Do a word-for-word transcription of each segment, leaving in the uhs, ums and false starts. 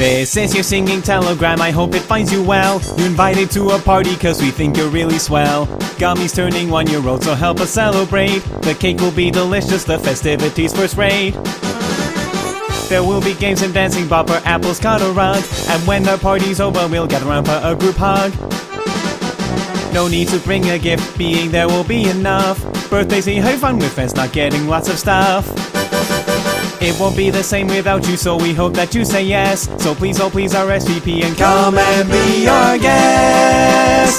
This is your singing telegram, I hope it finds you well. You're invited to a party cause we think you're really swell. Gummy's turning one year old, so help us celebrate. The cake will be delicious, the festivities first rate. There will be games and dancing, Bopper Apple's got a rug. And when the party's over, we'll gather around for a group hug. No need to bring a gift, being there will be enough. Birthdays ain't have fun with friends, not getting lots of stuff. It won't be the same without you, so we hope that you say yes. So please, oh please, R S V P and come and be our guest.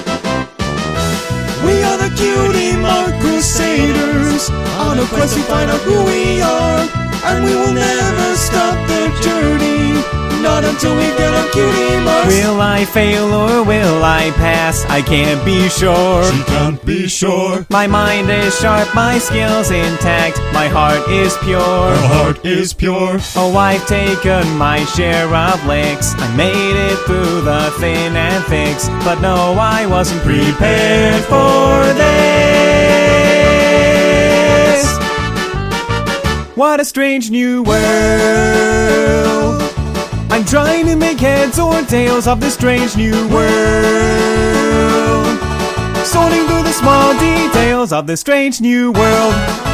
We are the Cutie Mark Crusaders, on a quest to find out who we are. And we will never stop the journey, not until we get our cutie marks. Will I fail or will I pass? I can't be sure. She can't be sure. My mind is sharp, my skills intact, my heart is pure. Her heart is pure. Oh, I've taken my share of licks, I made it through the thin and thicks, but no, I wasn't prepared for this. What a strange new world. I'm trying to make heads or tails of this strange new world, sorting through the small details of this strange new world.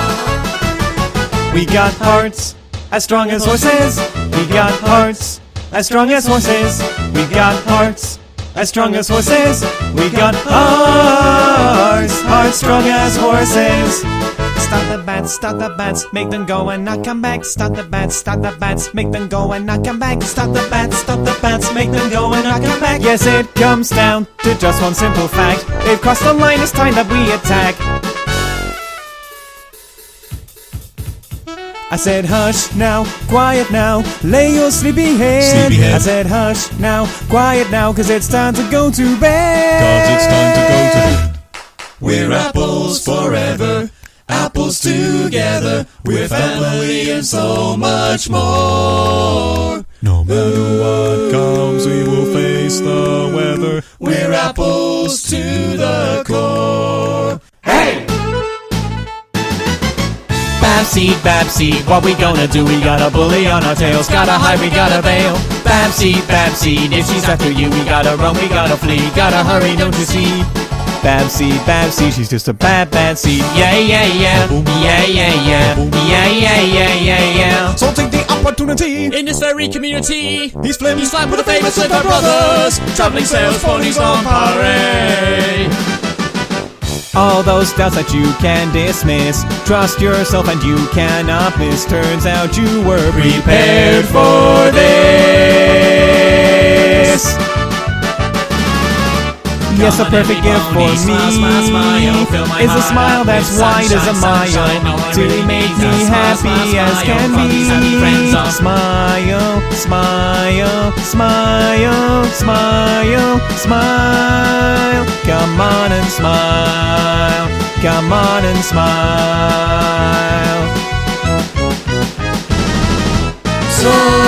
We got hearts as strong as horses. We got hearts as strong as horses. We got hearts as strong as horses. We got hearts, hearts strong as horses. Stop the bats, stop the bats, make them go and not come back. Stop the bats, stop the bats, make them go and not come back. Stop the bats, stop the bats, make them go and not come back. Yes, it comes down to just one simple fact. They've crossed the line, it's time that we attack. I said hush now, quiet now, lay your sleepy head. Sleepy head. I said hush now, quiet now, cause it's time to go to bed. Cause it's time to go to bed. We're apples forever, apples together, we're family and so much more. No matter what comes, we will face the weather. We're apples to the core. Hey! Babseed, Babseed, what we gonna do? We got a bully on our tails, gotta hide, we gotta bail. Babseed, Babseed, if she's after you, we gotta run, we gotta flee, gotta hurry, don't you see? Babseed, Babseed, she's just a bad, bad seed. Yeah, yeah, yeah, yeah, yeah, yeah, yeah, yeah, yeah, yeah, yeah. So take the opportunity In this very community, He's flim, he's like with the famous Slipper Brothers, traveling sales ponies on parade. All those doubts that you can dismiss, trust yourself and you cannot miss. Turns out you were prepared for this. Yes, a perfect gift for me is a smile that's white as a mile to make me happy as can be. Smile, smile, smile, smile, smile. Come on and smile. Come on and smile. So